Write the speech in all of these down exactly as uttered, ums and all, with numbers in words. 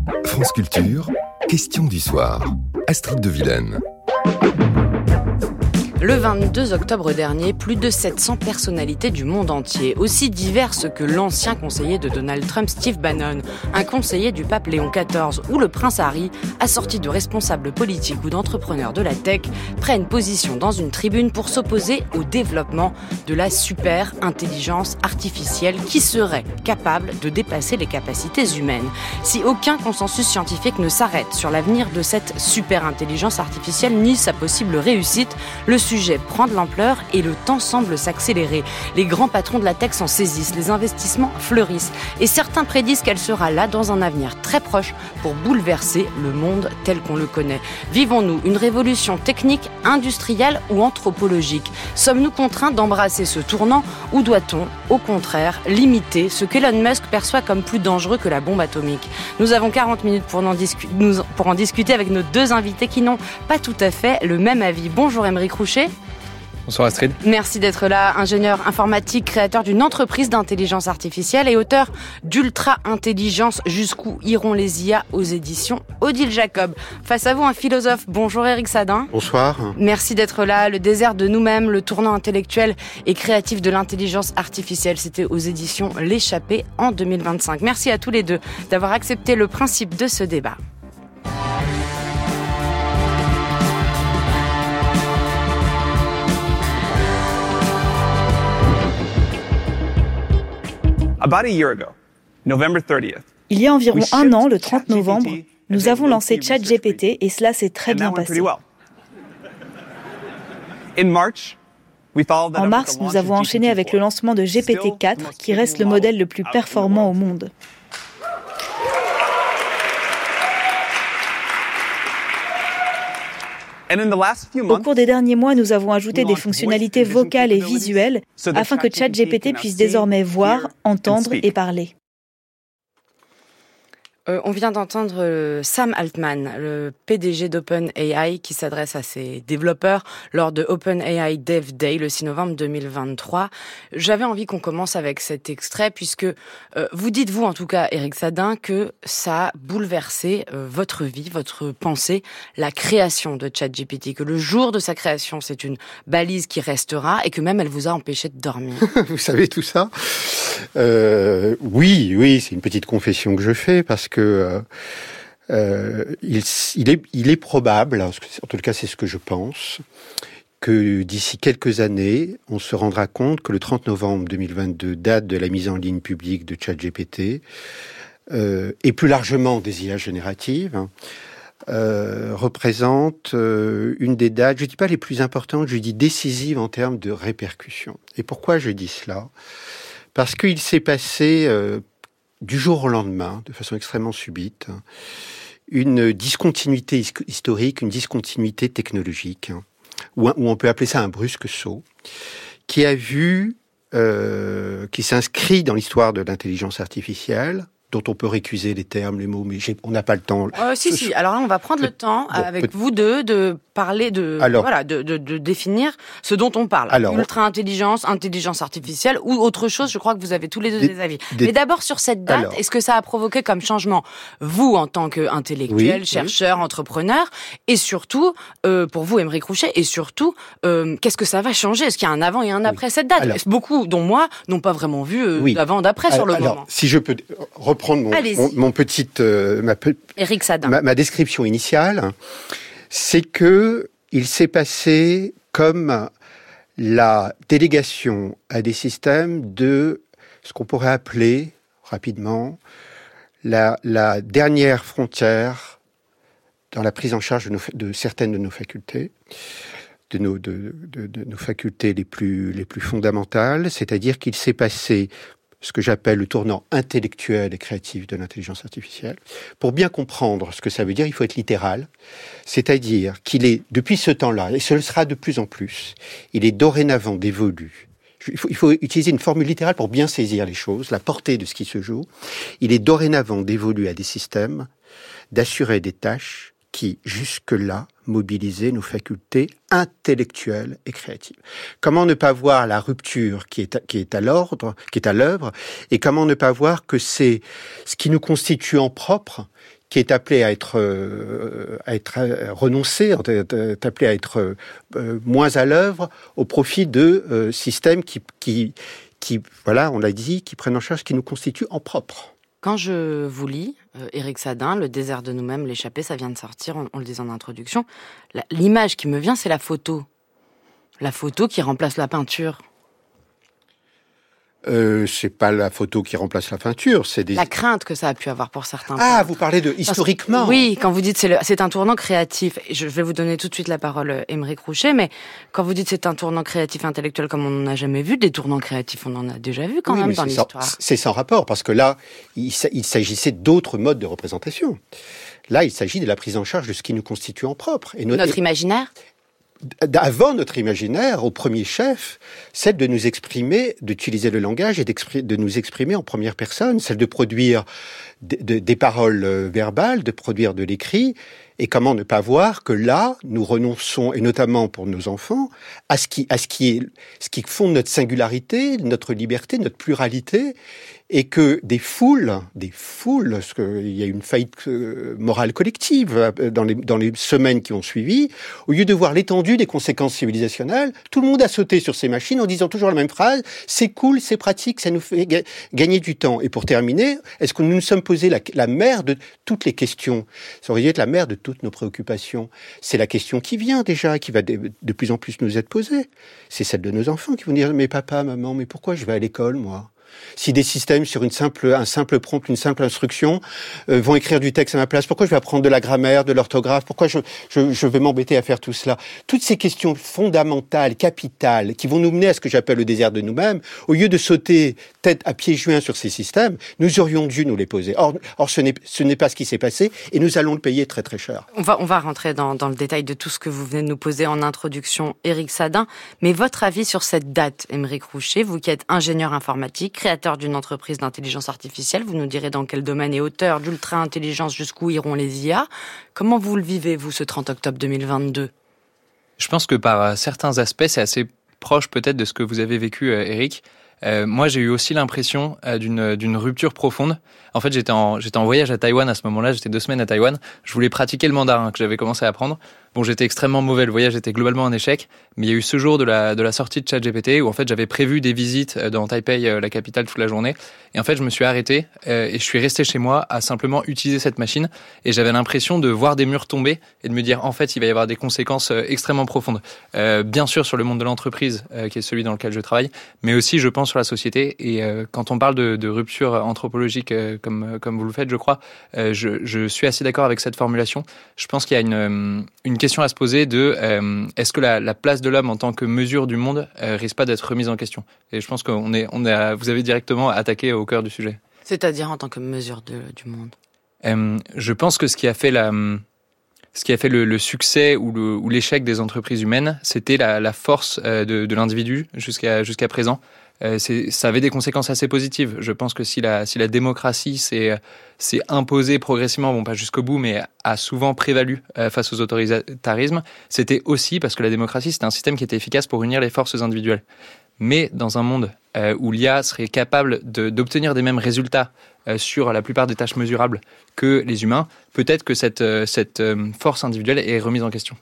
France Culture, question du soir. Astrid de Vilaine. Le vingt-deux octobre dernier, plus de sept cents personnalités du monde entier, aussi diverses que l'ancien conseiller de Donald Trump, Steve Bannon, un conseiller du pape Léon quatorze ou le prince Harry, assortis de responsables politiques ou d'entrepreneurs de la tech, prennent position dans une tribune pour s'opposer au développement de la super intelligence artificielle qui serait capable de dépasser les capacités humaines. Si aucun consensus scientifique ne s'arrête sur l'avenir de cette super intelligence artificielle ni sa possible réussite, le Le sujet prend de l'ampleur et le temps semble s'accélérer. Les grands patrons de la tech s'en saisissent, les investissements fleurissent et certains prédisent qu'elle sera là dans un avenir très proche pour bouleverser le monde tel qu'on le connaît. Vivons-nous une révolution technique, industrielle ou anthropologique ? Sommes-nous contraints d'embrasser ce tournant ou doit-on, au contraire, limiter ce qu'Elon Musk perçoit comme plus dangereux que la bombe atomique ? Nous avons quarante minutes pour en, discu- nous, pour en discuter avec nos deux invités qui n'ont pas tout à fait le même avis. Bonjour Aymeric Rouchet. Bonsoir Astrid. Merci d'être là, ingénieur informatique, créateur d'une entreprise d'intelligence artificielle et auteur d'Ultra-Intelligence, jusqu'où iront les I A aux éditions Odile Jacob. Face à vous, un philosophe. Bonjour Éric Sadin. Bonsoir. Merci d'être là. Le désert de nous-mêmes, le tournant intellectuel et créatif de l'intelligence artificielle. C'était aux éditions L'Échappée en deux mille vingt-cinq. Merci à tous les deux d'avoir accepté le principe de ce débat. Il y a environ un an, le trente novembre, nous avons lancé ChatGPT et cela s'est très bien passé. En mars, nous avons enchaîné avec le lancement de G P T quatre, qui reste le modèle le plus performant au monde. Au cours des derniers mois, nous avons ajouté des fonctionnalités vocales et visuelles afin que ChatGPT puisse désormais voir, entendre et parler. Euh, on vient d'entendre euh, Sam Altman, le P D G d'OpenAI, qui s'adresse à ses développeurs lors de OpenAI Dev Day le six novembre deux mille vingt-trois. J'avais envie qu'on commence avec cet extrait puisque euh, vous dites, vous en tout cas, Éric Sadin, que ça a bouleversé euh, votre vie, votre pensée, la création de ChatGPT, que le jour de sa création, c'est une balise qui restera et que même elle vous a empêché de dormir. Vous savez tout ça ? euh, Oui, oui, c'est une petite confession que je fais parce que Euh, euh, il, il, est, il est probable, en tout cas c'est ce que je pense, que d'ici quelques années, on se rendra compte que le trente novembre deux mille vingt-deux, date de la mise en ligne publique de ChatGPT, euh, et plus largement des I A génératives, euh, représente euh, une des dates, je ne dis pas les plus importantes, je dis décisives en termes de répercussions. Et pourquoi je dis cela ? Parce qu'il s'est passé... Euh, du jour au lendemain, de façon extrêmement subite, une discontinuité historique, une discontinuité technologique, ou on peut appeler ça un brusque saut, qui a vu, euh, qui s'inscrit dans l'histoire de l'intelligence artificielle, dont on peut récuser les termes, les mots, mais j'ai, on n'a pas le temps. Euh, si, si. Alors là, on va prendre le temps, bon, avec peut... vous deux, de parler de, alors, voilà, de, de, de définir ce dont on parle. Alors, ultra-intelligence, intelligence artificielle ou autre chose. Je crois que vous avez tous les deux des, des avis. Des... Mais d'abord, sur cette date, alors, est-ce que ça a provoqué comme changement, vous, en tant qu'intellectuel, oui, chercheur, oui. entrepreneur, et surtout, euh, pour vous, Aymeric Rouchet, et surtout, euh, qu'est-ce que ça va changer ? Est-ce qu'il y a un avant et un après oui. cette date ? alors, beaucoup, dont moi, n'ont pas vraiment vu euh, oui. d'avant, d'après alors, sur le alors, moment. Si je peux reprendre mon, mon, mon petite, euh, ma, Éric Sadin. Ma, ma description initiale, c'est que il s'est passé comme la délégation à des systèmes de ce qu'on pourrait appeler rapidement la, la dernière frontière dans la prise en charge de, nos, de certaines de nos facultés, de nos, de, de, de nos facultés les plus, les plus fondamentales, c'est-à-dire qu'il s'est passé ce que j'appelle le tournant intellectuel et créatif de l'intelligence artificielle. Pour bien comprendre ce que ça veut dire, il faut être littéral. C'est-à-dire qu'il est, depuis ce temps-là, et ce le sera de plus en plus, il est dorénavant dévolu. Il faut, il faut utiliser une formule littérale pour bien saisir les choses, la portée de ce qui se joue. Il est dorénavant dévolu à des systèmes d'assurer des tâches qui, jusque-là, mobilisaient nos facultés intellectuelles et créatives. Comment ne pas voir la rupture qui est à, qui est à l'ordre, qui est à l'œuvre, et comment ne pas voir que c'est ce qui nous constitue en propre qui est appelé à être, euh, à être à renoncer, est appelé à être euh, moins à l'œuvre au profit de euh, systèmes qui, qui, qui, voilà, on l'a dit, qui prennent en charge, qui nous constituent en propre. Quand je vous lis, euh, Éric Sadin, Le désert de nous-mêmes, l'échappée, ça vient de sortir, on, on le disait en introduction, la, l'image qui me vient, c'est la photo. La photo qui remplace la peinture. Euh, c'est pas la photo qui remplace la peinture, c'est des... La crainte que ça a pu avoir pour certains. Ah, peintres. vous parlez de historiquement. Parce, oui, quand vous dites c'est, le, c'est un tournant créatif, je vais vous donner tout de suite la parole, Aymeric Rouchet, mais quand vous dites c'est un tournant créatif intellectuel comme on n'en a jamais vu, des tournants créatifs, on en a déjà vu quand oui, même dans c'est l'histoire. Sans, c'est sans rapport, parce que là, il, il s'agissait d'autres modes de représentation. Là, il s'agit de la prise en charge de ce qui nous constitue en propre. Et notre, notre imaginaire Avant notre imaginaire, au premier chef, celle de nous exprimer, d'utiliser le langage et de nous exprimer en première personne, celle de produire de, de, des paroles verbales, de produire de l'écrit. Et comment ne pas voir que là, nous renonçons, et notamment pour nos enfants, à ce qui, à ce qui est, ce qui fonde notre singularité, notre liberté, notre pluralité, et que des foules, des foules, parce qu'il y a une faillite morale collective dans les, dans les semaines qui ont suivi, au lieu de voir l'étendue des conséquences civilisationnelles, tout le monde a sauté sur ces machines en disant toujours la même phrase, c'est cool, c'est pratique, ça nous fait ga- gagner du temps. Et pour terminer, est-ce que nous nous sommes posé la, la mère de toutes les questions? Ça aurait dû être la mère de toutes nos préoccupations. C'est la question qui vient déjà, qui va de, de plus en plus nous être posée. C'est celle de nos enfants qui vont dire, mais papa, maman, mais pourquoi je vais à l'école, moi? Si des systèmes sur une simple, un simple prompt, une simple instruction euh, vont écrire du texte à ma place, pourquoi je vais apprendre de la grammaire, de l'orthographe, pourquoi je, je, je vais m'embêter à faire tout cela? Toutes ces questions fondamentales, capitales, qui vont nous mener à ce que j'appelle le désert de nous-mêmes, au lieu de sauter tête à pieds joints sur ces systèmes, nous aurions dû nous les poser. Or, or ce n'est, ce n'est pas ce qui s'est passé et nous allons le payer très très cher. On va, on va rentrer dans, dans le détail de tout ce que vous venez de nous poser en introduction, Éric Sadin. Mais votre avis sur cette date, Aymeric Rouchet, vous qui êtes ingénieur informatique, créateur d'une entreprise d'intelligence artificielle, vous nous direz dans quel domaine et hauteur d'ultra-intelligence jusqu'où iront les I A. Comment vous le vivez, vous, ce trente octobre deux mille vingt-deux? Je pense que par certains aspects, c'est assez proche peut-être de ce que vous avez vécu, Éric. Euh, moi, j'ai eu aussi l'impression euh, d'une, d'une rupture profonde. En fait, j'étais en, j'étais en voyage à Taïwan à ce moment-là, j'étais deux semaines à Taïwan. Je voulais pratiquer le mandarin que j'avais commencé à apprendre. Bon, j'étais extrêmement mauvais, le voyage était globalement un échec, mais il y a eu ce jour de la, de la sortie de ChatGPT où en fait j'avais prévu des visites dans Taipei, la capitale, toute la journée. Et en fait, je me suis arrêté euh, et je suis resté chez moi à simplement utiliser cette machine. Et j'avais l'impression de voir des murs tomber et de me dire en fait, il va y avoir des conséquences euh, extrêmement profondes. Euh, bien sûr sur le monde de l'entreprise, euh, qui est celui dans lequel je travaille, mais aussi, je pense, sur la société. Et euh, quand on parle de, de rupture anthropologique, euh, comme, comme vous le faites, je crois, euh, je, je suis assez d'accord avec cette formulation. Je pense qu'il y a une, une question à se poser de euh, est-ce que la, la place de l'homme en tant que mesure du monde euh, risque pas d'être remise en question? Et je pense qu'on est, on est à, vous avez directement attaqué au cœur du sujet. C'est-à-dire en tant que mesure de, du monde? euh, Je pense que ce qui a fait la, ce qui a fait le, le succès ou, le, ou l'échec des entreprises humaines, c'était la, la force euh, de, de l'individu jusqu'à, jusqu'à présent. Euh, c'est, ça avait des conséquences assez positives. Je pense que si la, si la démocratie s'est, s'est imposée progressivement, bon pas jusqu'au bout, mais a souvent prévalu euh, face aux autoritarismes, c'était aussi parce que la démocratie, c'était un système qui était efficace pour unir les forces individuelles. Mais dans un monde euh, où l'I A serait capable de, d'obtenir des mêmes résultats euh, sur la plupart des tâches mesurables que les humains, peut-être que cette, euh, cette euh, force individuelle est remise en question.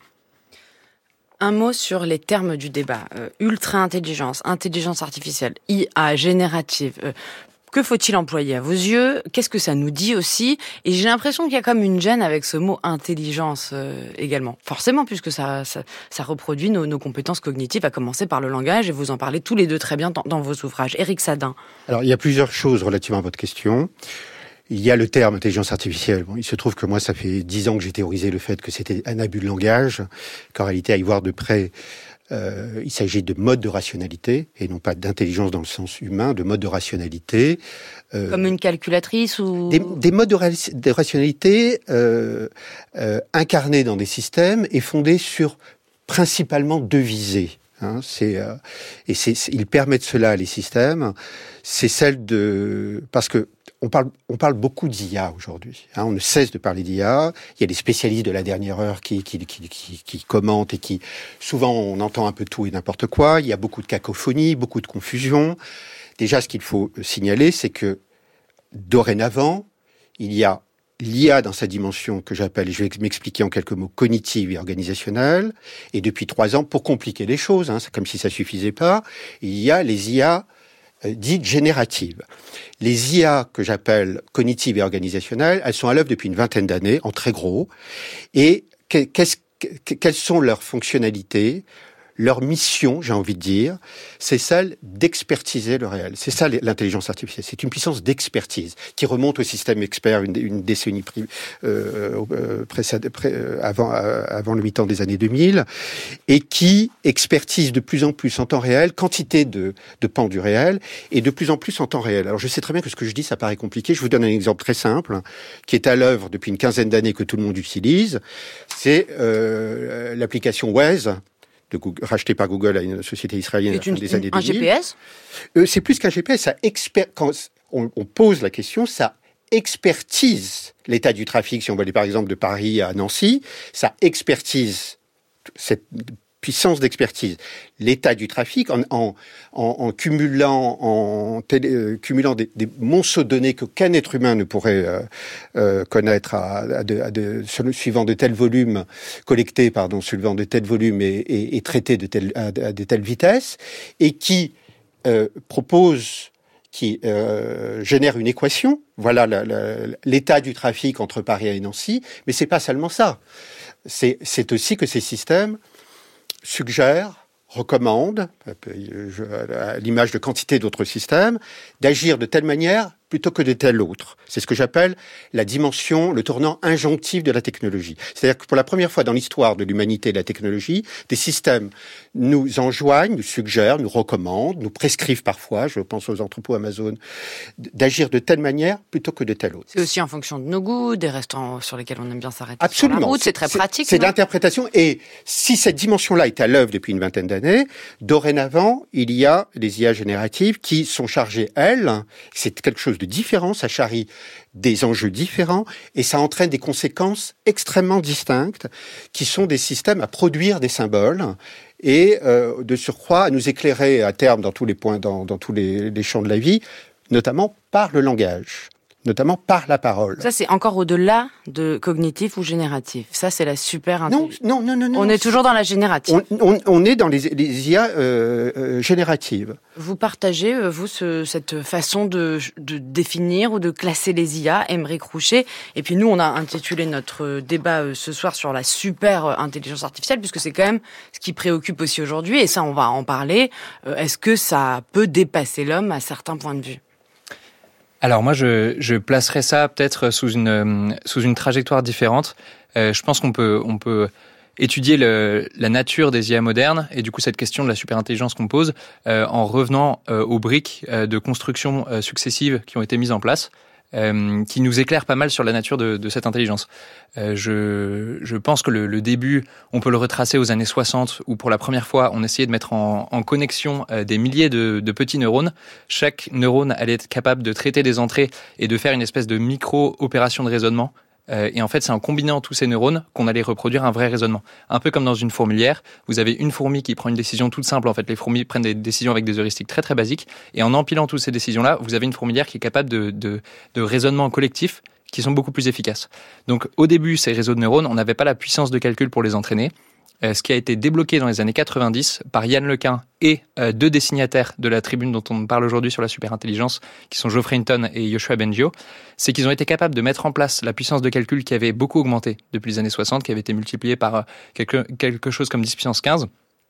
Un mot sur les termes du débat. Euh, ultra-intelligence, intelligence artificielle, I A, générative. Euh, que faut-il employer à vos yeux? Qu'est-ce que ça nous dit aussi? Et j'ai l'impression qu'il y a comme une gêne avec ce mot intelligence euh, également. Forcément, puisque ça, ça, ça reproduit nos, nos compétences cognitives, à commencer par le langage, et vous en parlez tous les deux très bien dans, dans vos ouvrages. Éric Sadin. Alors, il y a plusieurs choses relativement à votre question. Il y a le terme intelligence artificielle. Bon, il se trouve que moi, ça fait dix ans que j'ai théorisé le fait que c'était un abus de langage, qu'en réalité, à y voir de près, euh, il s'agit de mode de rationalité, et non pas d'intelligence dans le sens humain, de mode de rationalité. Euh, Comme une calculatrice ou... Des, des modes de, ra- de rationalité euh, euh, incarnés dans des systèmes et fondés sur principalement deux visées. Hein, c'est, euh, et c'est, c'est, ils permettent cela, les systèmes. C'est celle de... Parce que On parle, on parle beaucoup d'I A aujourd'hui. Hein, on ne cesse de parler d'I A. Il y a des spécialistes de la dernière heure qui, qui, qui, qui, qui commentent et qui, souvent, on entend un peu tout et n'importe quoi. Il y a beaucoup de cacophonie, beaucoup de confusion. Déjà, ce qu'il faut signaler, c'est que dorénavant, il y a l'I A dans sa dimension que j'appelle, et je vais m'expliquer en quelques mots, cognitive et organisationnelle. Et depuis trois ans, pour compliquer les choses, hein, c'est comme si ça suffisait pas, il y a les I A euh, dites génératives. Les I A que j'appelle cognitives et organisationnelles, elles sont à l'œuvre depuis une vingtaine d'années, en très gros. Et qu'est-ce, quelles sont leurs fonctionnalités ? Leur mission, j'ai envie de dire, c'est celle d'expertiser le réel. C'est ça l'intelligence artificielle. C'est une puissance d'expertise qui remonte au système expert une, une décennie pré, euh, euh, précède, pré, euh, avant, euh, avant le huit ans des années deux mille, et qui expertise de plus en plus en temps réel, quantité de, de pans du réel, et de plus en plus en temps réel. Alors je sais très bien que ce que je dis, ça paraît compliqué. Je vous donne un exemple très simple, qui est à l'œuvre depuis une quinzaine d'années que tout le monde utilise. C'est euh, l'application Waze, de Google, racheté par Google à une société israélienne à la fin des années deux mille. Un G P S euh, C'est plus qu'un G P S, ça exper- quand on, on pose la question, ça expertise l'état du trafic, si on va aller par exemple de Paris à Nancy, ça expertise cette puissance d'expertise, l'état du trafic en, en, en, en cumulant, en télé, euh, cumulant des, des monceaux de données qu'aucun être humain ne pourrait euh, euh, connaître à, à de, à de, suivant de tels volumes, collectés, pardon, suivant de tels volumes et, et, et traités de telle, à, à de telles vitesses, et qui euh, propose, qui euh, génère une équation, voilà la, la, l'état du trafic entre Paris et Nancy, mais c'est pas seulement ça. C'est, c'est aussi que ces systèmes suggère, recommande, à l'image de quantité d'autres systèmes, d'agir de telle manière plutôt que de telle autre. C'est ce que j'appelle la dimension, le tournant injonctif de la technologie. C'est-à-dire que pour la première fois dans l'histoire de l'humanité et de la technologie, des systèmes nous enjoignent, nous suggèrent, nous recommandent, nous prescrivent parfois, je pense aux entrepôts Amazon, d'agir de telle manière plutôt que de telle autre. C'est aussi en fonction de nos goûts, des restaurants sur lesquels on aime bien s'arrêter. Absolument. Sur la route, c'est très c'est, pratique. C'est d'interprétation. Et si cette dimension-là est à l'œuvre depuis une vingtaine d'années, dorénavant, il y a des I A génératives qui sont chargées, elles, c'est quelque chose de différent, ça charrie des enjeux différents et ça entraîne des conséquences extrêmement distinctes qui sont des systèmes à produire des symboles et euh, de surcroît à nous éclairer à terme dans tous les points, dans, dans tous les, les champs de la vie, notamment par le langage, notamment par la parole. Ça, c'est encore au-delà de cognitif ou génératif. Ça, c'est la super intelligence. Non, non, non, non. On non, est toujours dans la générative. On, on, on est dans les, les I A euh, euh, génératives. Vous partagez, euh, vous, ce, cette façon de, de définir ou de classer les I A, Aymeric Roucher. Et puis nous, on a intitulé notre débat euh, ce soir sur la super euh, intelligence artificielle, puisque c'est quand même ce qui préoccupe aussi aujourd'hui. Et ça, on va en parler. Euh, est-ce que ça peut dépasser l'homme à certains points de vue ? Alors moi, je, je placerais ça peut-être sous une, sous une trajectoire différente. Euh, je pense qu'on peut, on peut étudier le, la nature des I A modernes et du coup cette question de la superintelligence qu'on pose euh, en revenant euh, aux briques euh, de construction euh, successives qui ont été mises en place, euh, qui nous éclairent pas mal sur la nature de, de cette intelligence. Euh, je, je pense que le, le début, on peut le retracer aux années soixante, où pour la première fois, on essayait de mettre en, en connexion euh, des milliers de, de petits neurones. Chaque neurone allait être capable de traiter des entrées et de faire une espèce de micro-opération de raisonnement. Euh, et en fait, c'est en combinant tous ces neurones qu'on allait reproduire un vrai raisonnement. Un peu comme dans une fourmilière, vous avez une fourmi qui prend une décision toute simple. En fait, les fourmis prennent des décisions avec des heuristiques très très basiques. Et en empilant toutes ces décisions-là, vous avez une fourmilière qui est capable de, de, de raisonnement collectif qui sont beaucoup plus efficaces. Donc au début, ces réseaux de neurones, on n'avait pas la puissance de calcul pour les entraîner. Euh, ce qui a été débloqué dans les années quatre-vingt-dix par Yann Lequin et euh, deux des signataires de la tribune dont on parle aujourd'hui sur la superintelligence, qui sont Geoffrey Hinton et Yoshua Bengio, c'est qu'ils ont été capables de mettre en place la puissance de calcul qui avait beaucoup augmenté depuis les années soixante, qui avait été multipliée par euh, quelque, quelque chose comme dix puissance quinze.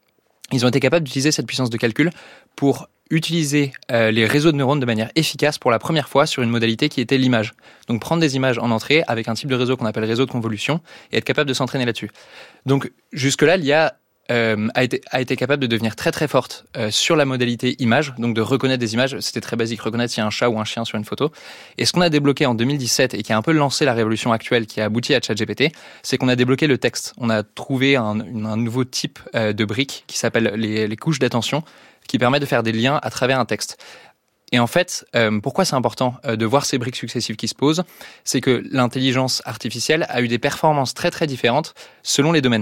Ils ont été capables d'utiliser cette puissance de calcul pour utiliser euh, les réseaux de neurones de manière efficace pour la première fois sur une modalité qui était l'image. Donc prendre des images en entrée avec un type de réseau qu'on appelle réseau de convolution et être capable de s'entraîner là-dessus. Donc jusque-là, l'I A euh, a, été, a été capable de devenir très très forte euh, sur la modalité image, donc de reconnaître des images. C'était très basique, reconnaître s'il y a un chat ou un chien sur une photo. Et ce qu'on a débloqué en deux mille dix-sept et qui a un peu lancé la révolution actuelle qui a abouti à ChatGPT, c'est qu'on a débloqué le texte. On a trouvé un, un nouveau type euh, de briques qui s'appelle les, les couches d'attention, qui permet de faire des liens à travers un texte. Et en fait, euh, pourquoi c'est important euh, de voir ces briques successives qui se posent ? C'est que l'intelligence artificielle a eu des performances très très différentes selon les domaines.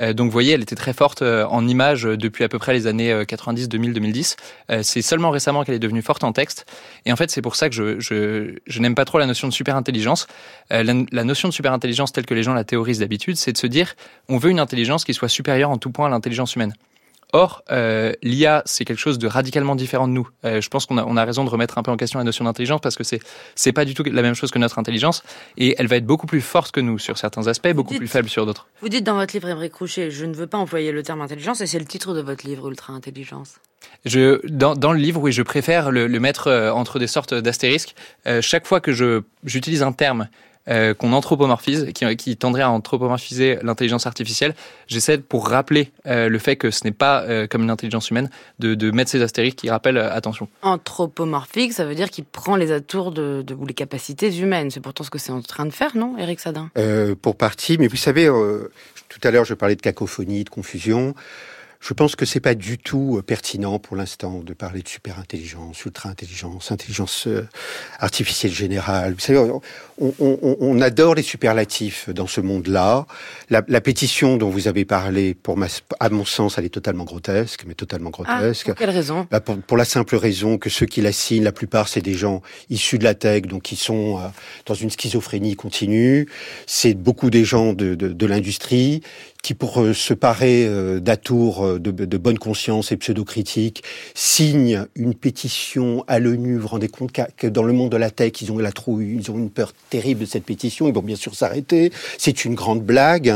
Euh, donc, vous voyez, elle était très forte euh, en images euh, depuis à peu près les années euh, quatre-vingt-dix, deux mille, deux mille dix. Euh, c'est seulement récemment qu'elle est devenue forte en texte. Et en fait, c'est pour ça que je, je, je n'aime pas trop la notion de superintelligence. Euh, la, la notion de superintelligence telle que les gens la théorisent d'habitude, c'est de se dire on veut une intelligence qui soit supérieure en tout point à l'intelligence humaine. Or, euh, l'I A, c'est quelque chose de radicalement différent de nous. Euh, je pense qu'on a, on a raison de remettre un peu en question la notion d'intelligence parce que c'est, c'est pas du tout la même chose que notre intelligence et elle va être beaucoup plus forte que nous sur certains aspects, beaucoup dites, plus faible sur d'autres. Vous dites dans votre livre, Émeric Roucher, je ne veux pas employer le terme intelligence et c'est le titre de votre livre, Ultra-intelligence. Je, dans, dans le livre, oui, je préfère le, le mettre euh, entre des sortes d'astérisques. Euh, chaque fois que je, j'utilise un terme Euh, qu'on anthropomorphise, qui, qui tendrait à anthropomorphiser l'intelligence artificielle, j'essaie pour rappeler euh, le fait que ce n'est pas euh, comme une intelligence humaine, de, de mettre ces astérisques qui rappellent euh, attention. Anthropomorphique, ça veut dire qu'il prend les atours de, de, ou les capacités humaines. C'est pourtant ce que c'est en train de faire, non, Éric Sadin ? euh, Pour partie, mais vous savez, euh, tout à l'heure je parlais de cacophonie, de confusion. Je pense que c'est pas du tout pertinent pour l'instant de parler de super-intelligence, ultra-intelligence, intelligence artificielle générale. Vous savez, on, on, on adore les superlatifs dans ce monde-là. La, la pétition dont vous avez parlé, pour ma, à mon sens, elle est totalement grotesque, mais totalement grotesque. Ah, pour quelle raison ? Bah pour, pour la simple raison que ceux qui la signent, la plupart, c'est des gens issus de la tech, donc qui sont euh, dans une schizophrénie continue. C'est beaucoup des gens de, de, de l'industrie qui, pour euh, se parer euh, d'atours de, de bonne conscience et pseudo-critique, signent une pétition à l'ONU. Vous vous rendez compte que dans le monde de la tech, ils ont la trouille, ils ont une peur terrible de cette pétition. Ils vont bien sûr s'arrêter. C'est une grande blague.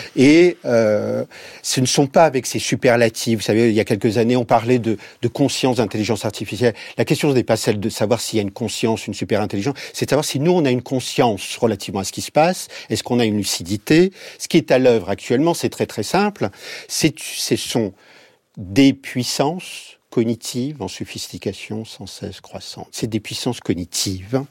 Et euh, ce ne sont pas avec ces superlatifs. Vous savez, il y a quelques années, on parlait de, de conscience d'intelligence artificielle. La question ce n'est pas celle de savoir s'il y a une conscience, une super-intelligence. C'est de savoir si nous, on a une conscience relativement à ce qui se passe. Est-ce qu'on a une lucidité ? Ce qui est à l'œuvre actuellement, c'est très très simple. C'est, ce sont des puissances cognitives en sophistication sans cesse croissante. C'est des puissances cognitives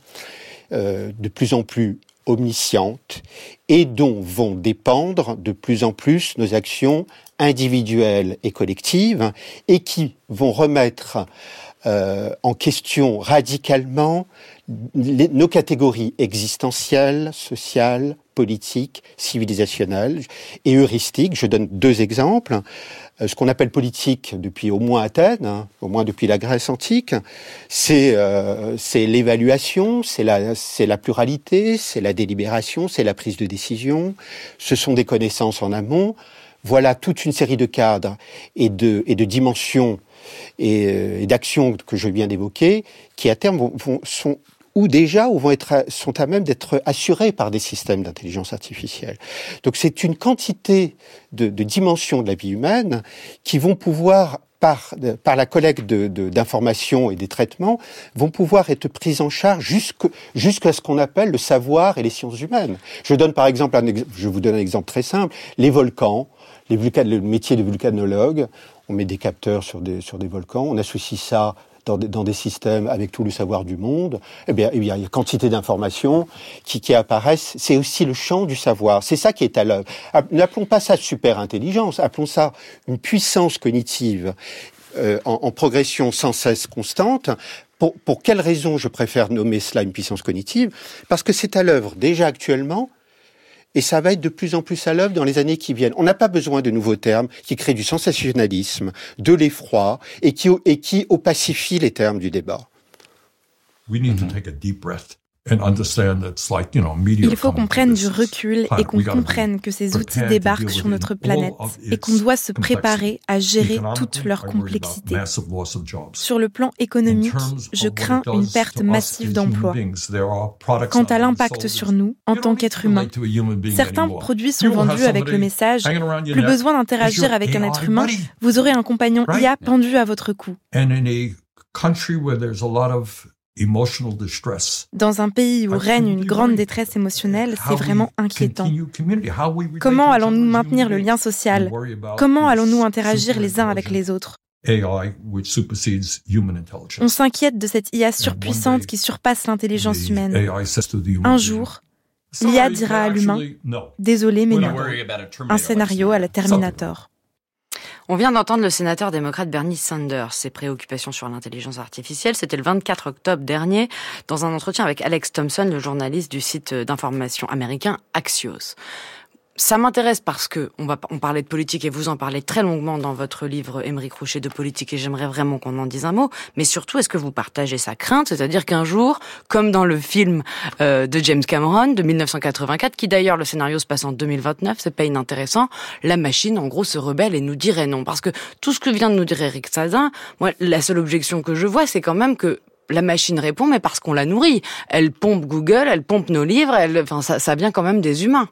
euh, de plus en plus omniscientes et dont vont dépendre de plus en plus nos actions individuelles et collectives et qui vont remettre euh, en question radicalement les, nos catégories existentielles, sociales, politiques, civilisationnelles et heuristiques. Je donne deux exemples. Ce qu'on appelle politique depuis au moins Athènes, hein, au moins depuis la Grèce antique, c'est, euh, c'est l'évaluation, c'est la, c'est la pluralité, c'est la délibération, c'est la prise de décision. Ce sont des connaissances en amont. Voilà toute une série de cadres et de, et de dimensions et, et d'actions que je viens d'évoquer qui à terme vont, vont, sont ou déjà ou vont être sont à même d'être assurés par des systèmes d'intelligence artificielle. Donc c'est une quantité de, de dimensions de la vie humaine qui vont pouvoir par par la collecte de, de, d'informations et des traitements vont pouvoir être prises en charge jusque jusqu'à ce qu'on appelle le savoir et les sciences humaines. Je donne par exemple un je vous donne un exemple très simple, les volcans, les vulcan, le métier de vulcanologue, on met des capteurs sur des sur des volcans, on associe ça Dans des, dans des systèmes avec tout le savoir du monde, eh bien, eh bien, il y a quantité d'informations qui, qui apparaissent. C'est aussi le champ du savoir. C'est ça qui est à l'œuvre. N'appelons pas ça super-intelligence, appelons ça une puissance cognitive euh, en, en progression sans cesse constante. Pour, pour quelle raison je préfère nommer cela une puissance cognitive ? Parce que c'est à l'œuvre déjà actuellement. Et ça va être de plus en plus à l'œuvre dans les années qui viennent. On n'a pas besoin de nouveaux termes qui créent du sensationnalisme, de l'effroi, et qui, et qui opacifient les termes du débat. We need to take a deep breath. Il faut qu'on prenne du recul et qu'on comprenne que ces outils débarquent sur notre planète et qu'on doit se préparer à gérer toute leur complexité. Sur le plan économique, je crains une perte massive d'emplois. Quant à l'impact sur nous, en tant qu'êtres humains, certains produits sont vendus avec le message « Plus besoin d'interagir avec un être humain, vous aurez un compagnon I A pendu à votre cou ». Dans un pays où règne une grande détresse émotionnelle, c'est vraiment inquiétant. Comment allons-nous maintenir le lien social ? Comment allons-nous interagir les uns avec les autres ? On s'inquiète de cette I A surpuissante qui surpasse l'intelligence humaine. Un jour, l'I A dira à l'humain « Désolé, mais non ». Un scénario à la Terminator. On vient d'entendre le sénateur démocrate Bernie Sanders. Ses préoccupations sur l'intelligence artificielle, c'était le vingt-quatre octobre dernier, dans un entretien avec Alex Thompson, le journaliste du site d'information américain Axios. ça m'intéresse parce que on va on parlait de politique et vous en parlez très longuement dans votre livre Aymeric Roucher de politique et j'aimerais vraiment qu'on en dise un mot. Mais surtout, est-ce que vous partagez sa crainte, c'est-à-dire qu'un jour, comme dans le film euh, de James Cameron de dix-neuf cent quatre-vingt-quatre, qui d'ailleurs le scénario se passe en deux mille vingt-neuf, c'est pas inintéressant, la machine en gros se rebelle et nous dirait non. Parce que tout ce que vient de nous dire Éric Sadin, moi la seule objection que je vois, c'est quand même que la machine répond, mais parce qu'on la nourrit. Elle pompe Google, elle pompe nos livres, elle, enfin ça, ça vient quand même des humains.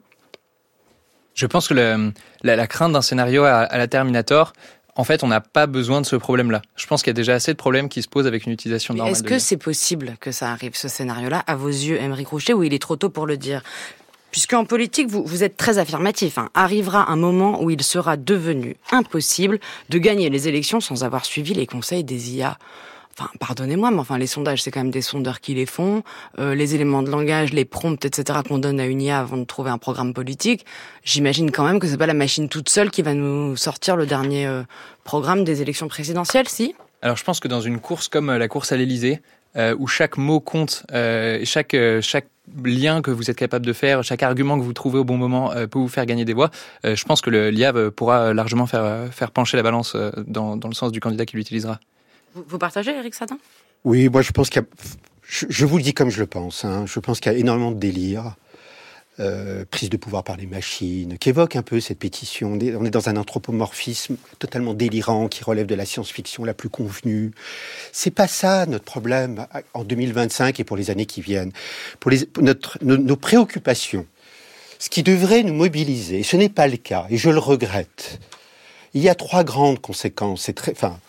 Je pense que le, la, la crainte d'un scénario à, à la Terminator, en fait, on n'a pas besoin de ce problème-là. Je pense qu'il y a déjà assez de problèmes qui se posent avec une utilisation normale. Est-ce que c'est possible que ça arrive, ce scénario-là, à vos yeux, Aymeric Roucher, ou il est trop tôt pour le dire ? Puisqu'en politique, vous, vous êtes très affirmatif. Hein. Arrivera un moment où il sera devenu impossible de gagner les élections sans avoir suivi les conseils des I A. Enfin, pardonnez-moi, mais enfin, les sondages, c'est quand même des sondeurs qui les font. Euh, les éléments de langage, les prompts, et cetera, qu'on donne à une I A avant de trouver un programme politique. J'imagine quand même que c'est pas la machine toute seule qui va nous sortir le dernier euh, programme des élections présidentielles, si ? Alors, je pense que dans une course comme la course à l'Élysée, euh, où chaque mot compte, euh, chaque euh, chaque lien que vous êtes capable de faire, chaque argument que vous trouvez au bon moment euh, peut vous faire gagner des voix. Euh, je pense que le, l'I A pourra largement faire faire pencher la balance euh, dans dans le sens du candidat qui l'utilisera. Vous partagez, Éric Sadin ? Oui, moi je pense qu'il y a... Je, je vous le dis comme je le pense. Hein. Je pense qu'il y a énormément de délire, euh, prise de pouvoir par les machines, qui évoque un peu cette pétition. On est dans un anthropomorphisme totalement délirant qui relève de la science-fiction la plus convenue. C'est pas ça notre problème en deux mille vingt-cinq et pour les années qui viennent. Pour, les, pour notre, nos, nos préoccupations, ce qui devrait nous mobiliser, et ce n'est pas le cas, et je le regrette. Il y a trois grandes conséquences. C'est très, enfin,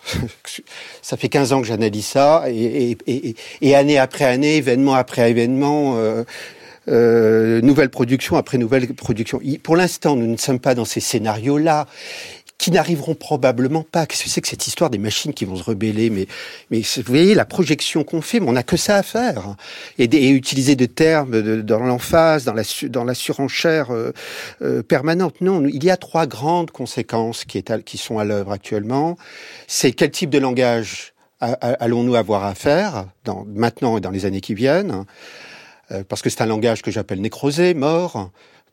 ça fait quinze ans que j'analyse ça, et, et, et, et année après année, événement après événement, euh, euh, nouvelle production après nouvelle production. Pour l'instant, nous ne sommes pas dans ces scénarios-là, qui n'arriveront probablement pas. Qu'est-ce que c'est que cette histoire des machines qui vont se rebeller ? Mais, mais vous voyez, la projection qu'on fait, mais on n'a que ça à faire. Et, et utiliser des termes de, dans l'emphase, dans la, dans la surenchère euh, euh, permanente. Non, il y a trois grandes conséquences qui, est à, qui sont à l'œuvre actuellement. C'est quel type de langage allons-nous avoir à faire dans, maintenant et dans les années qui viennent ? euh, Parce que c'est un langage que j'appelle nécrosé, mort.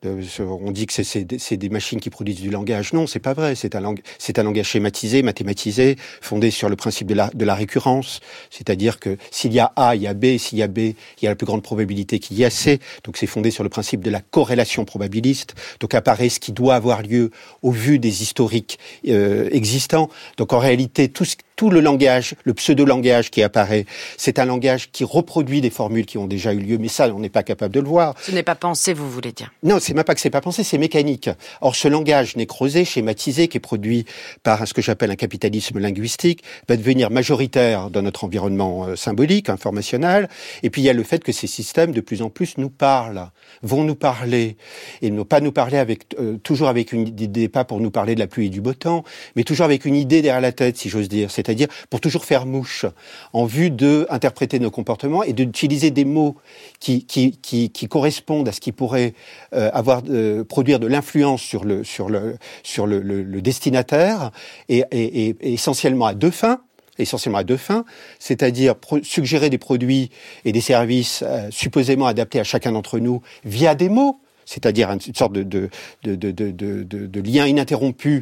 On dit que c'est, c'est, c'est des machines qui produisent du langage. Non, c'est pas vrai. C'est un, lang- c'est un langage schématisé, mathématisé, fondé sur le principe de la, de la récurrence. C'est-à-dire que s'il y a A, il y a B. S'il y a B, il y a la plus grande probabilité qu'il y ait C. Donc c'est fondé sur le principe de la corrélation probabiliste. Donc apparaît ce qui doit avoir lieu au vu des historiques euh, existants. Donc en réalité, tout ce Tout le langage, le pseudo-langage qui apparaît, c'est un langage qui reproduit des formules qui ont déjà eu lieu, mais ça, on n'est pas capable de le voir. Ce n'est pas pensé, vous voulez dire ? Non, c'est même pas que c'est pas pensé, c'est mécanique. Or, ce langage nécrosé, schématisé, qui est produit par ce que j'appelle un capitalisme linguistique, va devenir majoritaire dans notre environnement euh, symbolique, informationnel. Et puis, il y a le fait que ces systèmes, de plus en plus, nous parlent, vont nous parler. Et ne pas nous parler avec, euh, toujours avec une idée, pas pour nous parler de la pluie et du beau temps, mais toujours avec une idée derrière la tête, si j'ose dire. C'est C'est-à-dire pour toujours faire mouche, en vue de interpréter nos comportements et d'utiliser des mots qui, qui, qui, qui correspondent à ce qui pourrait euh, avoir, euh, produire de l'influence sur le, sur le, sur le, le, le destinataire, et, et, et essentiellement à deux fins. essentiellement à deux fins, c'est-à-dire pro- suggérer des produits et des services euh, supposément adaptés à chacun d'entre nous via des mots, c'est-à-dire une sorte de, de, de, de, de, de, de, de lien ininterrompu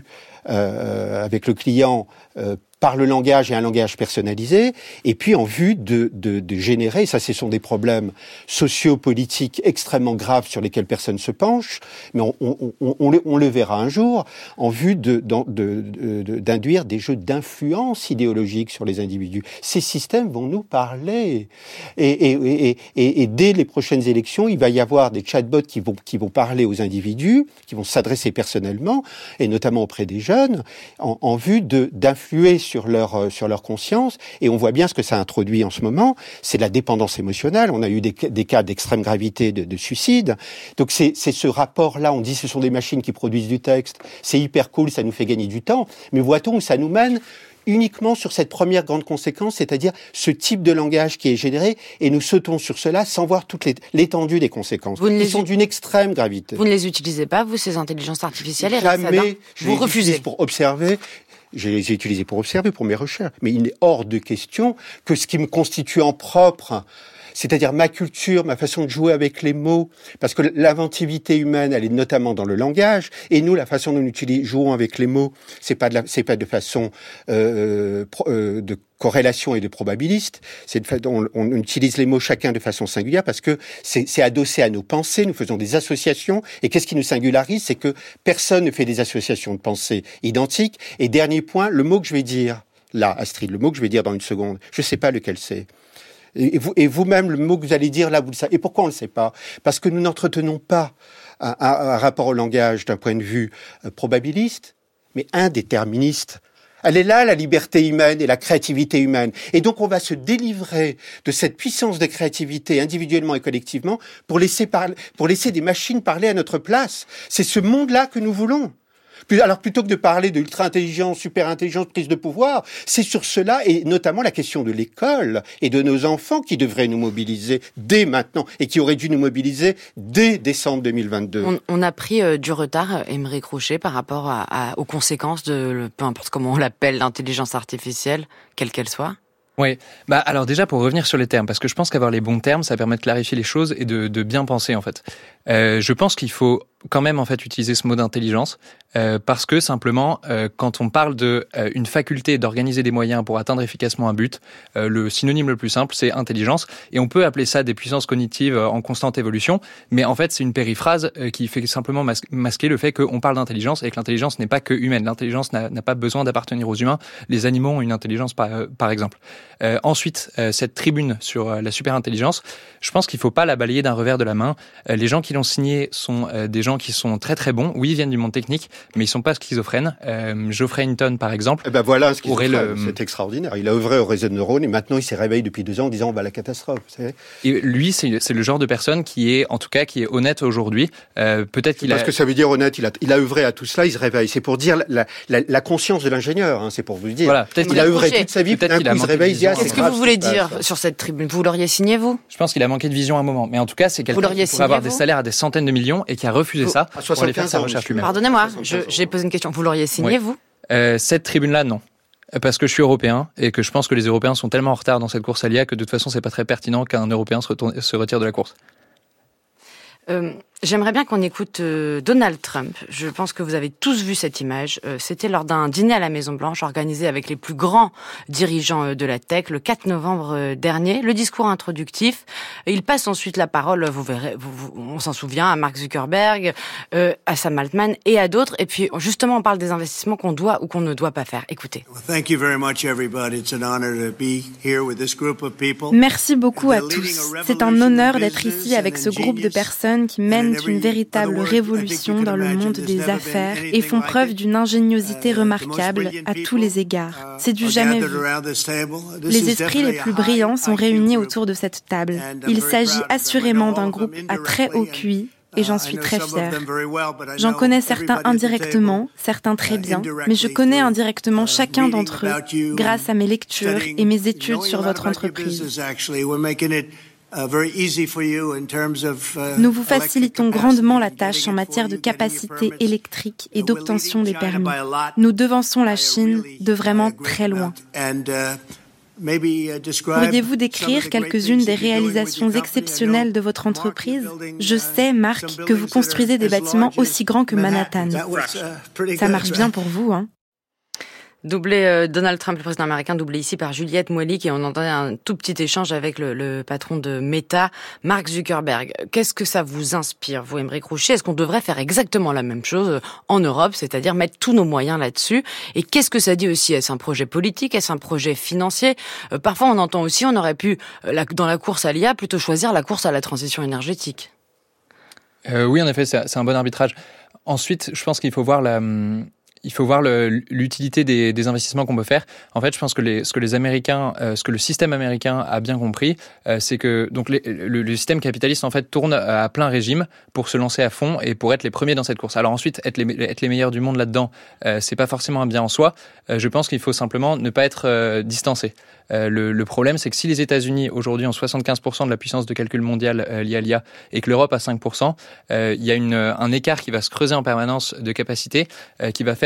euh, avec le client euh, par le langage et un langage personnalisé, et puis en vue de, de, de générer, ça ce sont des problèmes sociopolitiques extrêmement graves sur lesquels personne se penche, mais on, on, on, on, le, on le verra un jour, en vue de, de, de, de, d'induire des jeux d'influence idéologique sur les individus. Ces systèmes vont nous parler, et, et, et, et, et dès les prochaines élections, il va y avoir des chatbots qui vont, qui vont parler aux individus, qui vont s'adresser personnellement, et notamment auprès des jeunes, en, en vue de, d'influer sur leur, sur leur conscience, et on voit bien ce que ça introduit en ce moment, c'est la dépendance émotionnelle. On a eu des, des cas d'extrême gravité de, de suicide, donc c'est, c'est ce rapport-là, on dit ce sont des machines qui produisent du texte, c'est hyper cool, ça nous fait gagner du temps, mais voit-on où ça nous mène uniquement sur cette première grande conséquence, c'est-à-dire ce type de langage qui est généré, et nous sautons sur cela sans voir toute l'étendue des conséquences, qui les... sont d'une extrême gravité. Vous ne les utilisez pas, vous, ces intelligences artificielles? Jamais. Je vous refusez pour observer. Je les ai utilisés pour observer, pour mes recherches. Mais il est hors de question que ce qui me constitue en propre, c'est-à-dire ma culture, ma façon de jouer avec les mots, parce que l'inventivité humaine, elle est notamment dans le langage, et nous, la façon dont nous utilisons, jouons avec les mots, c'est pas de la, c'est pas de façon euh, pro, euh, de corrélation et de probabiliste. C'est de, on, on utilise les mots chacun de façon singulière parce que c'est, c'est adossé à nos pensées. Nous faisons des associations. Et qu'est-ce qui nous singularise? C'est que personne ne fait des associations de pensées identiques. Et dernier point, le mot que je vais dire, là, Astrid, le mot que je vais dire dans une seconde, je ne sais pas lequel c'est. Et, vous, et vous-même, le mot que vous allez dire, là, vous le savez. Et pourquoi on ne le sait pas? Parce que nous n'entretenons pas un, un, un rapport au langage d'un point de vue euh, probabiliste, mais indéterministe. Elle est là, la liberté humaine et la créativité humaine. Et donc, on va se délivrer de cette puissance de créativité individuellement et collectivement pour laisser, parler, pour laisser des machines parler à notre place. C'est ce monde-là que nous voulons. Alors, plutôt que de parler de ultra-intelligence, super-intelligence, prise de pouvoir, c'est sur cela, et notamment la question de l'école et de nos enfants qui devraient nous mobiliser dès maintenant et qui auraient dû nous mobiliser dès décembre deux mille vingt-deux. On, on a pris euh, du retard, Aymeric Rouchet, par rapport à, à, aux conséquences de, peu importe comment on l'appelle, l'intelligence artificielle, quelle qu'elle soit. Oui, bah alors déjà pour revenir sur les termes, parce que je pense qu'avoir les bons termes, ça permet de clarifier les choses et de, de bien penser en fait. Euh, je pense qu'il faut quand même en fait utiliser ce mot d'intelligence euh, parce que simplement euh, quand on parle de euh, une faculté d'organiser des moyens pour atteindre efficacement un but, euh, le synonyme le plus simple c'est intelligence et on peut appeler ça des puissances cognitives en constante évolution, mais en fait c'est une périphrase euh, qui fait simplement mas- masquer le fait qu'on parle d'intelligence et que l'intelligence n'est pas que humaine. L'intelligence n'a, n'a pas besoin d'appartenir aux humains. Les animaux ont une intelligence par, euh, par exemple. Euh, ensuite, euh, cette tribune sur euh, la superintelligence, je pense qu'il faut pas la balayer d'un revers de la main. Euh, les gens qui l'ont signé sont euh, des gens qui sont très très bons. Oui, ils viennent du monde technique, mais ils sont pas schizophrènes. Euh, Geoffrey Hinton, par exemple. Eh ben voilà, ce aurait le... c'est extraordinaire. Il a œuvré au réseau de neurones et maintenant il s'est réveillé depuis deux ans en disant on va à la catastrophe. Vous savez. Et lui, c'est, c'est le genre de personne qui est, en tout cas, qui est honnête aujourd'hui. Euh, peut-être qu'il Parce a... que ça veut dire honnête. Il a, il a œuvré à tout cela. Il se réveille. C'est pour dire la, la, la conscience de l'ingénieur. Hein, c'est pour vous le dire. Voilà. Peut-être il qu'il a œuvré toute sa vie. Peut-être qu'il a il se réveille. Il dit, ah, Qu'est-ce que grave, vous voulez dire ça. sur cette tribune? Vous l'auriez signé, vous? Je pense qu'il a manqué de vision à un moment. Mais en tout cas, c'est quelqu'un qui pourrait avoir vous des salaires à des centaines de millions et qui a refusé vous... ça pour aller faire sa recherche lui-même. Pardonnez-moi, je, j'ai posé une question. Vous l'auriez signé, oui. vous euh, Cette tribune-là, non. Parce que je suis européen et que je pense que les Européens sont tellement en retard dans cette course à l'I A que de toute façon, c'est pas très pertinent qu'un Européen se, retourne, se retire de la course. Euh, j'aimerais bien qu'on écoute euh, Donald Trump. Je pense que vous avez tous vu cette image. Euh, c'était lors d'un dîner à la Maison-Blanche organisé avec les plus grands dirigeants euh, de la tech le quatre novembre euh, dernier. Le discours introductif. Il passe ensuite la parole, vous verrez, vous, vous, on s'en souvient, à Mark Zuckerberg, euh, à Sam Altman et à d'autres. Et puis justement, on parle des investissements qu'on doit ou qu'on ne doit pas faire. Écoutez. Merci beaucoup à tous. C'est un honneur d'être ici avec ce groupe de personnes qui mènent une véritable révolution dans le monde des affaires et font preuve d'une ingéniosité remarquable à tous les égards. C'est du jamais vu. Les esprits les plus brillants sont réunis autour de cette table. Il s'agit assurément d'un groupe à très haut Q I et j'en suis très fière. J'en connais certains indirectement, certains très bien, mais je connais indirectement chacun d'entre eux grâce à mes lectures et mes études sur votre entreprise. Nous vous facilitons grandement la tâche en matière de capacité électrique et d'obtention des permis. Nous devançons la Chine de vraiment très loin. Pourriez-vous décrire quelques-unes des réalisations exceptionnelles de votre entreprise? Je sais, Marc, que vous construisez des bâtiments aussi grands que Manhattan. Ça marche bien pour vous, hein? Doublé euh, Donald Trump, le président américain, doublé ici par Juliette Moillic, et on entendait un tout petit échange avec le, le patron de Meta, Mark Zuckerberg. Qu'est-ce que ça vous inspire, vous, Aymeric Rouchet? Est-ce qu'on devrait faire exactement la même chose en Europe, c'est-à-dire mettre tous nos moyens là-dessus? Et qu'est-ce que ça dit aussi? Est-ce un projet politique? Est-ce un projet financier? euh, Parfois, on entend aussi, on aurait pu, euh, la, dans la course à l'I A, plutôt choisir la course à la transition énergétique. Euh, oui, en effet, c'est, c'est un bon arbitrage. Ensuite, je pense qu'il faut voir la... Il faut voir le, l'utilité des, des investissements qu'on peut faire. En fait, je pense que les, ce que les Américains, euh, ce que le système américain a bien compris, euh, c'est que donc les, le, le système capitaliste en fait tourne à plein régime pour se lancer à fond et pour être les premiers dans cette course. Alors ensuite, être les, être les meilleurs du monde là-dedans, euh, c'est pas forcément un bien en soi. Euh, je pense qu'il faut simplement ne pas être euh, distancé. Euh, le, le problème, c'est que si les États-Unis aujourd'hui ont soixante-quinze pour cent de la puissance de calcul mondiale euh, liée à l'I A et que l'Europe a cinq pour cent, euh, il y a une, un écart qui va se creuser en permanence de capacité euh, qui va faire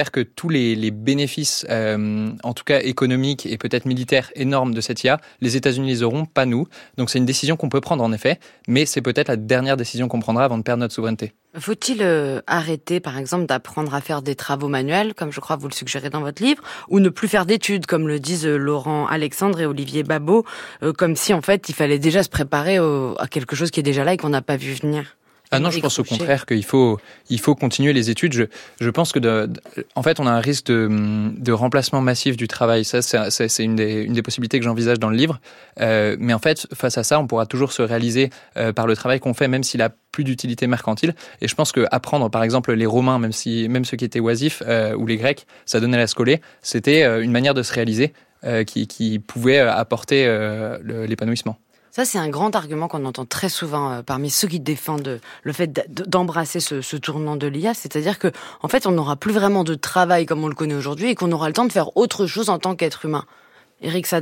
dire que tous les, les bénéfices, euh, en tout cas économiques et peut-être militaires énormes de cette I A, les États-Unis les auront, pas nous. Donc c'est une décision qu'on peut prendre en effet, mais c'est peut-être la dernière décision qu'on prendra avant de perdre notre souveraineté. Faut-il euh, arrêter, par exemple, d'apprendre à faire des travaux manuels, comme je crois vous le suggérez dans votre livre, ou ne plus faire d'études, comme le disent euh, Laurent Alexandre et Olivier Babot, euh, comme si, en fait, il fallait déjà se préparer au, à quelque chose qui est déjà là et qu'on n'a pas vu venir? Ah non, je pense au contraire qu'il faut, il faut continuer les études. Je, je pense que, de, de, en fait, on a un risque de, de remplacement massif du travail. Ça, c'est, c'est, c'est une, des, une des possibilités que j'envisage dans le livre. Euh, mais en fait, face à ça, on pourra toujours se réaliser euh, par le travail qu'on fait, même s'il a plus d'utilité mercantile. Et je pense que apprendre, par exemple, les Romains, même si, même ceux qui étaient oisifs, euh, ou les Grecs, ça donnait la scolée. C'était euh, une manière de se réaliser euh, qui, qui pouvait apporter euh, le, l'épanouissement. Ça, c'est un grand argument qu'on entend très souvent euh, parmi ceux qui défendent le fait d'embrasser ce, ce tournant de l'I A, c'est-à-dire que, en fait, on n'aura plus vraiment de travail comme on le connaît aujourd'hui et qu'on aura le temps de faire autre chose en tant qu'être humain. Éric Sadin ?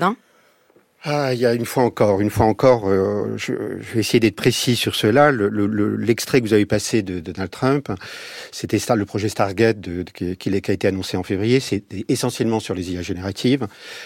Ah, il y a une fois encore, une fois encore, euh, je, je vais essayer d'être précis sur cela. Le, le, l'extrait que vous avez passé de, de Donald Trump, c'était Star, le projet Stargate de, de, qui, qui a été annoncé en février, c'est essentiellement sur les I A génératives.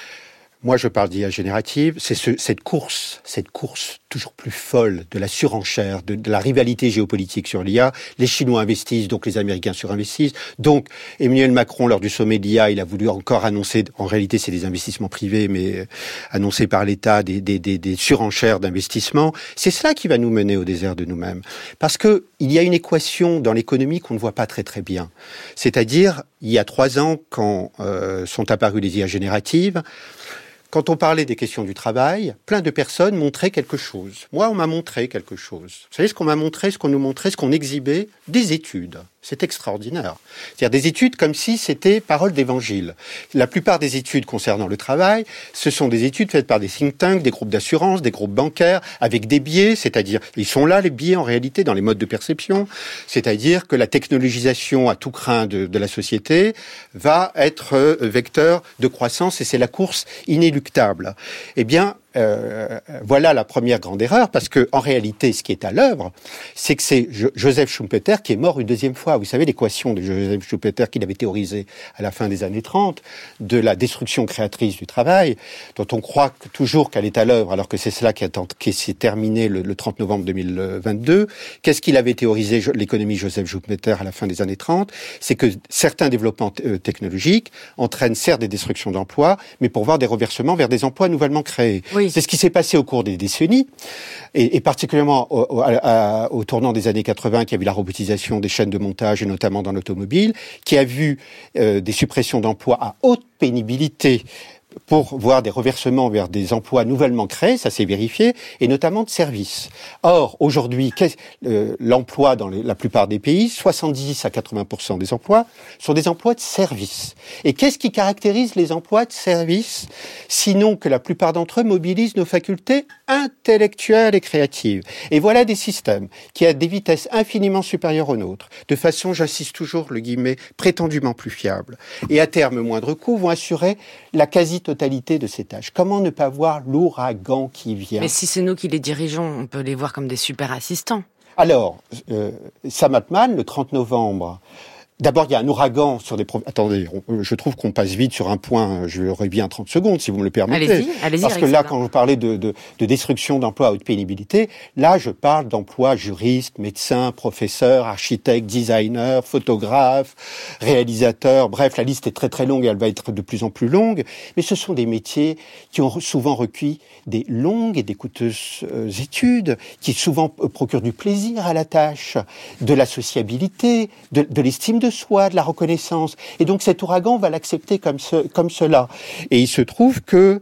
Moi, je parle d'I A générative. C'est ce, cette course, cette course toujours plus folle de la surenchère, de, de la rivalité géopolitique sur l'I A. Les Chinois investissent, donc les Américains surinvestissent. Donc, Emmanuel Macron, lors du sommet de l'I A, il a voulu encore annoncer, en réalité, c'est des investissements privés, mais euh, annoncés par l'État, des, des, des, des surenchères d'investissement. C'est cela qui va nous mener au désert de nous-mêmes. Parce que il y a une équation dans l'économie qu'on ne voit pas très très bien. C'est-à-dire, il y a trois ans, quand euh, sont apparues les I A génératives, quand on parlait des questions du travail, plein de personnes montraient quelque chose. Moi, on m'a montré quelque chose. Vous savez ce qu'on m'a montré, ce qu'on nous montrait, ce qu'on exhibait? Des études. C'est extraordinaire. C'est-à-dire des études comme si c'était parole d'évangile. La plupart des études concernant le travail, ce sont des études faites par des think tanks, des groupes d'assurance, des groupes bancaires, avec des biais, c'est-à-dire, ils sont là, les biais, en réalité, dans les modes de perception. C'est-à-dire que la technologisation à tout crin de, de la société va être euh, vecteur de croissance et c'est la course inéluctable. Eh bien, Euh, voilà la première grande erreur, parce que en réalité, ce qui est à l'œuvre, c'est que c'est Joseph Schumpeter qui est mort une deuxième fois. Vous savez l'équation de Joseph Schumpeter qu'il avait théorisée à la fin des années trente, de la destruction créatrice du travail, dont on croit que, toujours qu'elle est à l'œuvre, alors que c'est cela qui, a, qui s'est terminé le, le trente novembre deux mille vingt-deux. Qu'est-ce qu'il avait théorisé, l'économie Joseph Schumpeter, à la fin des années trente? C'est que certains développements t- technologiques entraînent certes des destructions d'emplois, mais pour voir des reversements vers des emplois nouvellement créés. Oui. C'est ce qui s'est passé au cours des décennies, et, et particulièrement au, au, à, au tournant des années quatre-vingts, qui a vu la robotisation des chaînes de montage, et notamment dans l'automobile, qui a vu euh, des suppressions d'emplois à haute pénibilité, pour voir des reversements vers des emplois nouvellement créés, ça s'est vérifié, et notamment de services. Or, aujourd'hui, euh, l'emploi dans les, la plupart des pays, soixante-dix à quatre-vingts pour cent des emplois, sont des emplois de services. Et qu'est-ce qui caractérise les emplois de services, sinon que la plupart d'entre eux mobilisent nos facultés intellectuelles et créatives. Et voilà des systèmes qui, à des vitesses infiniment supérieures aux nôtres, de façon, j'insiste toujours, le guillemet, prétendument plus fiable, et à terme moindre coût, vont assurer la quasi-totalité de ces tâches. Comment ne pas voir l'ouragan qui vient? Mais si c'est nous qui les dirigeons, on peut les voir comme des super assistants. Alors, euh, Sam Altman, le trente novembre, d'abord, il y a un ouragan sur des... Pro... Attendez, on, je trouve qu'on passe vite sur un point, je l'aurais bien trente secondes, si vous me le permettez. Allez-y, allez-y. Parce que là, quand je parlais de, de, de destruction d'emplois à haute pénibilité, là, je parle d'emplois juristes, médecins, professeurs, architectes, designers, photographes, réalisateurs. Bref, la liste est très très longue et elle va être de plus en plus longue. Mais ce sont des métiers qui ont souvent requis des longues et des coûteuses euh, études, qui souvent euh, procurent du plaisir à la tâche, de la sociabilité, de, de l'estime de soi, de la reconnaissance. Et donc cet ouragan va l'accepter comme, ce, comme cela. Et il se trouve que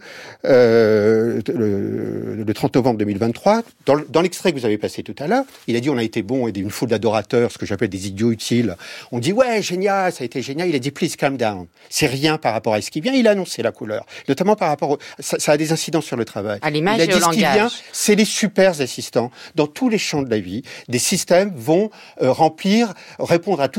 euh, le, le trente novembre deux mille vingt-trois, dans, dans l'extrait que vous avez passé tout à l'heure, il a dit on a été bon et une foule d'adorateurs, ce que j'appelle des idiots utiles. On dit ouais, génial, ça a été génial. Il a dit please calm down. C'est rien par rapport à ce qui vient. Il a annoncé la couleur, notamment par rapport au, ça, ça a des incidences sur le travail. À l'image il a dit et au ce qui langage. vient, c'est les super assistants. Dans tous les champs de la vie, des systèmes vont euh, remplir, répondre à toutes nos requêtes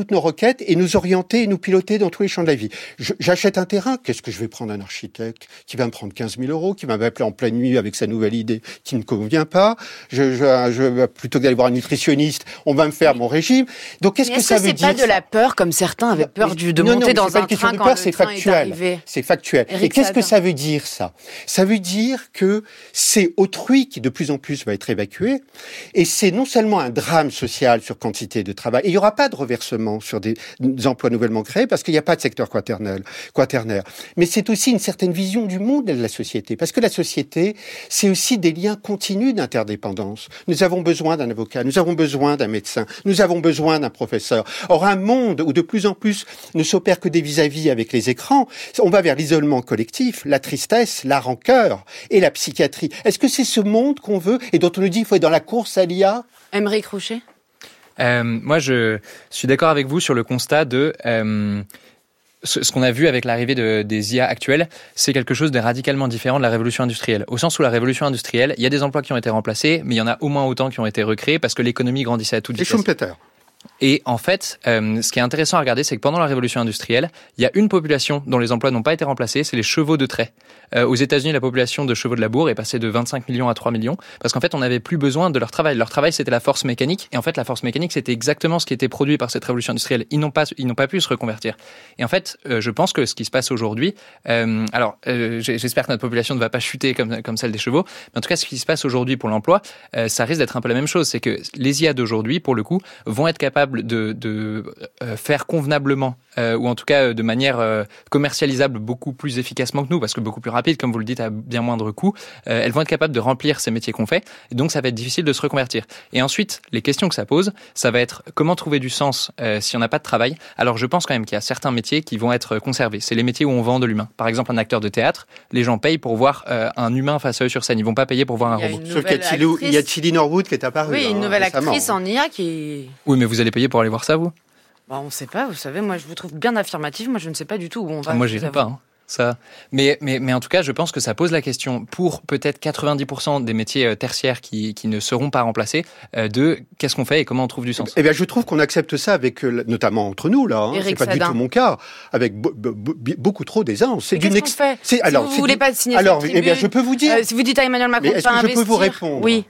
permettre et nous orienter et nous piloter dans tous les champs de la vie. Je, j'achète un terrain, qu'est-ce que je vais prendre un architecte qui va me prendre quinze mille euros, qui va m'appeler en pleine nuit avec sa nouvelle idée qui ne convient pas. Je, je, je, plutôt que d'aller voir un nutritionniste, on va me faire mon régime. Donc qu'est-ce que est-ce ça que veut c'est dire pas de la peur, comme certains avaient peur mais, du, de non, monter non, dans un train quand peur, le c'est train factuel. est arrivé? C'est factuel. Eric Et qu'est-ce Sadin. que ça veut dire, ça? Ça veut dire que c'est autrui qui de plus en plus va être évacué, et c'est non seulement un drame social sur quantité de travail, et il n'y aura pas de reversement sur des, des emplois nouvellement créés, parce qu'il n'y a pas de secteur quaternaire, quaternaire. Mais c'est aussi une certaine vision du monde et de la société, parce que la société, c'est aussi des liens continus d'interdépendance. Nous avons besoin d'un avocat, nous avons besoin d'un médecin, nous avons besoin d'un professeur. Or, un monde où de plus en plus ne s'opère que des vis-à-vis avec les écrans, on va vers l'isolement collectif, la tristesse, la rancœur et la psychiatrie. Est-ce que c'est ce monde qu'on veut et dont on nous dit qu'il faut être dans la course à l'I A? Aymeric Rouchet? euh, Moi, je suis d'accord avec vous sur le constat de... Euh, ce, ce qu'on a vu avec l'arrivée de, des I A actuelles, c'est quelque chose de radicalement différent de la révolution industrielle. Au sens où la révolution industrielle, il y a des emplois qui ont été remplacés, mais il y en a au moins autant qui ont été recréés parce que l'économie grandissait à toute vitesse. Et Schumpeter. Et en fait, euh, ce qui est intéressant à regarder, c'est que pendant la révolution industrielle, il y a une population dont les emplois n'ont pas été remplacés, c'est les chevaux de trait. Euh, aux États-Unis, la population de chevaux de labour est passée de vingt-cinq millions à trois millions, parce qu'en fait, on n'avait plus besoin de leur travail. Leur travail, c'était la force mécanique, et en fait, la force mécanique, c'était exactement ce qui était produit par cette révolution industrielle. Ils n'ont pas, ils n'ont pas pu se reconvertir. Et en fait, euh, je pense que ce qui se passe aujourd'hui, euh, alors, euh, j'espère que notre population ne va pas chuter comme comme celle des chevaux, mais en tout cas, ce qui se passe aujourd'hui pour l'emploi, euh, ça risque d'être un peu la même chose. C'est que les I A d'aujourd'hui, pour le coup, vont être capables de, de euh, faire convenablement, euh, ou en tout cas euh, de manière euh, commercialisable beaucoup plus efficacement que nous, parce que beaucoup plus rapide, comme vous le dites, à bien moindre coût, euh, elles vont être capables de remplir ces métiers qu'on fait, et donc ça va être difficile de se reconvertir. Et ensuite, les questions que ça pose, ça va être comment trouver du sens euh, si on n'a pas de travail. Alors je pense quand même qu'il y a certains métiers qui vont être conservés. C'est les métiers où on vend de l'humain. Par exemple, un acteur de théâtre, les gens payent pour voir euh, un humain face à eux sur scène. Ils vont pas payer pour voir un robot. Sauf qu'il y a, il y a Tilly Norwood qui est apparue. Oui, une hein, nouvelle récemment. actrice en I A qui... Oui, mais vous allez payer pour aller voir ça, vous? Bah, on ne sait pas, vous savez, moi je vous trouve bien affirmative, moi je ne sais pas du tout où on va. Ah, moi j'irai pas, hein, ça. Mais, mais, mais en tout cas, je pense que ça pose la question pour peut-être quatre-vingt-dix pour cent des métiers tertiaires qui, qui ne seront pas remplacés, euh, de qu'est-ce qu'on fait et comment on trouve du sens. Eh bien, je trouve qu'on accepte ça avec, notamment entre nous, là, hein, c'est pas Sadin. du tout mon cas, avec bo- bo- bo- beaucoup trop d'aisance. C'est d'une ex... fait c'est, si alors, vous c'est voulez du... pas signer alors, cette eh bien, je peux vous dire. Euh, si vous dites à Emmanuel Macron de pas investir. Est-ce que je peux vous répondre? Oui.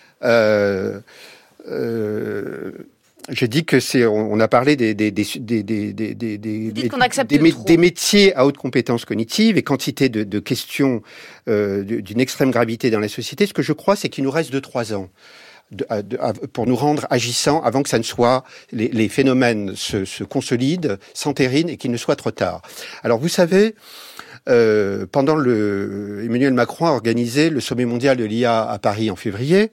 Euh, euh, J'ai dit que c'est. On a parlé des des des des des des des des, des, des, des métiers à haute compétence cognitive et quantité de, de questions euh, d'une extrême gravité dans la société. Ce que je crois, c'est qu'il nous reste deux trois ans. De, de, pour nous rendre agissants avant que ça ne soit les, les phénomènes se, se consolident, s'entérinent et qu'il ne soit trop tard. Alors vous savez, euh, pendant le Emmanuel Macron a organisé le sommet mondial de l'I A à Paris en février,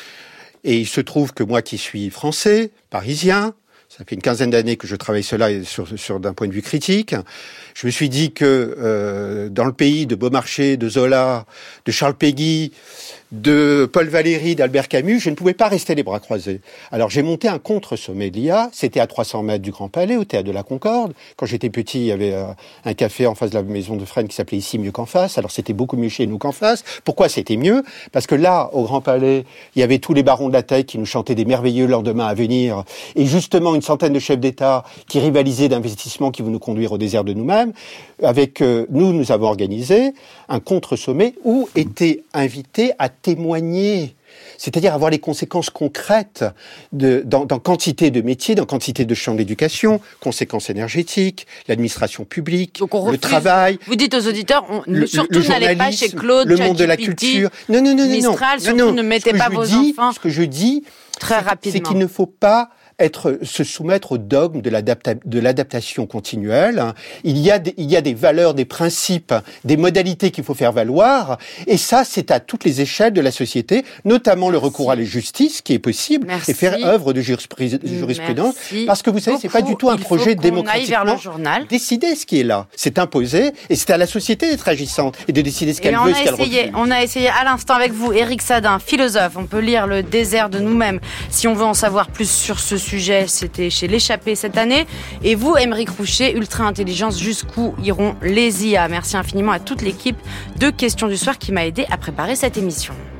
et il se trouve que moi qui suis français, parisien, ça fait une quinzaine d'années que je travaille cela sur, sur d'un point de vue critique. Je me suis dit que euh, dans le pays de Beaumarchais, de Zola, de Charles Péguy, de Paul Valéry, d'Albert Camus, je ne pouvais pas rester les bras croisés. Alors j'ai monté un contre-sommet de l'I A, c'était à trois cents mètres du Grand Palais, au Théâtre de la Concorde. Quand j'étais petit, il y avait euh, un café en face de la maison de Fresnes qui s'appelait Ici mieux qu'en face, alors c'était beaucoup mieux chez nous qu'en face. Pourquoi c'était mieux? Parce que là, au Grand Palais, il y avait tous les barons de la tech qui nous chantaient des merveilleux lendemains à venir, et justement une centaine de chefs d'État qui rivalisaient d'investissements qui vont nous conduire au désert de nous-mêmes. Avec euh, nous, nous avons organisé un contre-sommet où étaient invités à témoigner, c'est-à-dire avoir les conséquences concrètes de, dans, dans quantité de métiers, dans quantité de champs d'éducation, conséquences énergétiques, l'administration publique, Donc on le refuse, travail. Vous dites aux auditeurs, on, le, surtout le n'allez pas chez Claude, le monde de la G P T, culture. Non, non, non, non, Mistral, non, surtout non. ne mettez pas vos dis, enfants. Ce que je dis, très c'est, rapidement. c'est qu'il ne faut pas être se soumettre au dogme de, l'adapta- de l'adaptation continuelle. Il y a des, il y a des valeurs, des principes, des modalités qu'il faut faire valoir, et ça, c'est à toutes les échelles de la société, notamment Merci. le recours à la justice, qui est possible, Merci. et faire œuvre de jurispr- jurisprudence, Merci. parce que vous savez, Beaucoup. c'est pas du tout un Il projet faut démocratiquement journal. décider ce qui est là. C'est imposé, et c'est à la société d'être agissante et de décider ce qu'elle Et veut, on ce a qu'elle essayé, refuse. on a essayé à l'instant avec vous, Eric Sadin, philosophe. On peut lire Le désert de nous-mêmes. Si on veut en savoir plus sur ce sujet, c'était chez L'Échappée cette année. Et vous, Aymeric Rouchet, Ultra Intelligence, jusqu'où iront les I A? Merci infiniment à toute l'équipe de Questions du Soir qui m'a aidé à préparer cette émission.